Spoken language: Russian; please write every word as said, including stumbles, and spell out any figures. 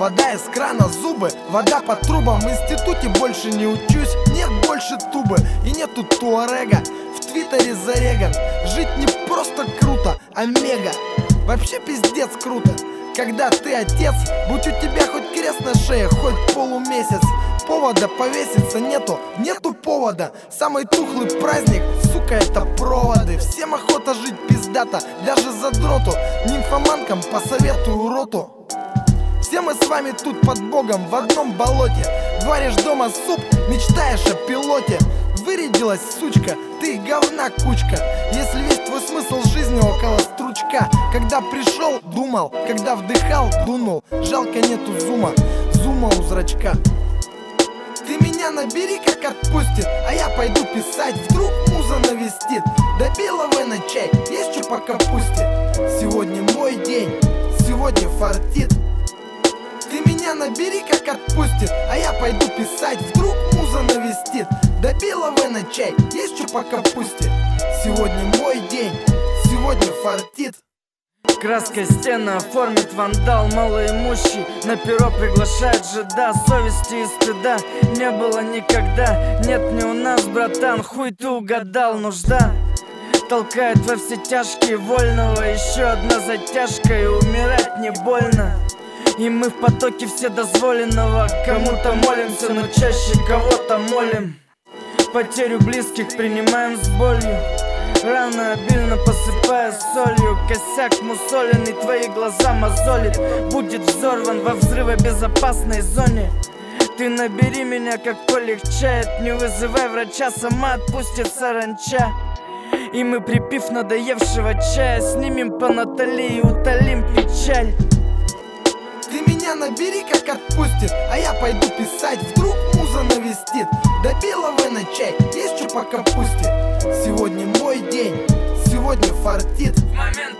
вода из крана, зубы, вода по трубам. В институте больше не учусь, нет больше тубы и нету туарега. В твиттере зареган. Жить не просто круто, а мега. Вообще пиздец круто, когда ты отец. Будь у тебя хоть крест на шее, хоть полумесяц. Повода повеситься нету, нету повода. Самый тухлый праздник, сука, это проводы. Всем охота жить пиздато, даже задроту. Нимфоманкам посоветую роту. Все мы с вами тут под Богом в одном болоте. Варишь дома суп, мечтаешь о пилоте. Вырядилась сучка, ты говна кучка. Если весь твой смысл жизни около стручка. Когда пришел, думал, когда вдыхал, дунул. Жалко нету зума, зума у зрачка. Ты меня набери, как отпустит, а я пойду писать. Вдруг муза навестит. До белого на чай, есть что по капусте. Сегодня мой день, сегодня фартит. Ты меня набери, как отпустит, а я пойду писать. Вдруг муза навестит. До белого на чай, есть что по капусте. Сегодня мой день, сегодня фартит. Краской стены оформит вандал малоимущий. На перо приглашает жида. Совести и стыда не было никогда. Нет, не у нас, братан, хуй ты угадал. Нужда толкает во все тяжкие вольного. Еще одна затяжка и умирать не больно. И мы в потоке вседозволенного. Кому-то молимся, но чаще кого-то молим. Потерю близких принимаем с болью. Рано обильно посыпая солью. Косяк мусоленный, твои глаза мозолит. Будет взорван во взрывобезопасной зоне. Ты набери меня, как полегчает. Не вызывай врача, сама отпустит саранча. И мы, припив надоевшего чая, снимем по Натали и утолим печаль. Ты меня набери, как отпустит, а я пойду писать. Вдруг муза навестит. До белого на чай, есть что по капусте. Сегодня мой день, сегодня фартит.